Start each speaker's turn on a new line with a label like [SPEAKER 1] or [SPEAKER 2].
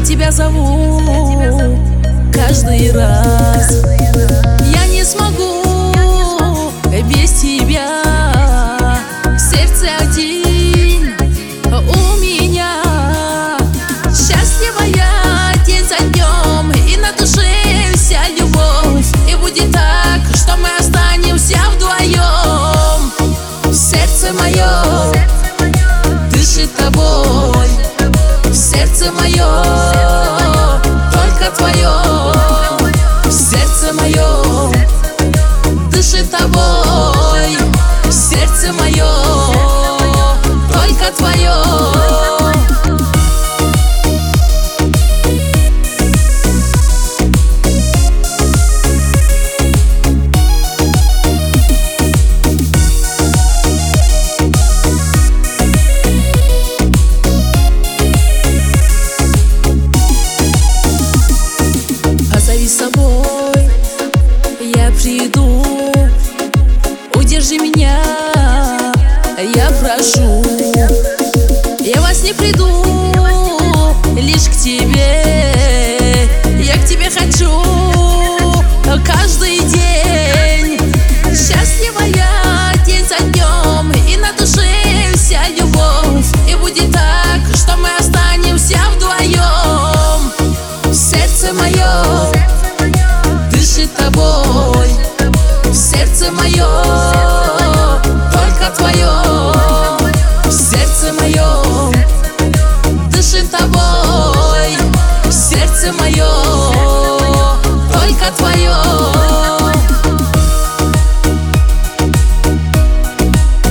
[SPEAKER 1] тебя зову каждый раз. Я не смогу без тебя. Сердце один у меня. Счастливая день за днем, и на душе вся любовь. И будет так, что мы останемся вдвоем. Сердце мое дышит тобой. Сердце мое только твое. Сердце мое дышит тобой. Сердце мое только твое. Позови с собой, я приду. Удержи меня, я прошу. Я во сне приду лишь к тебе. Я к тебе хочу каждый день. Счастливая день за днем, и на душе вся любовь. И будет так, что мы останемся вдвоем. Сердце мое дышит тобой. Сердце мое только твое. Сердце мое дышит тобой. Сердце мое только твое.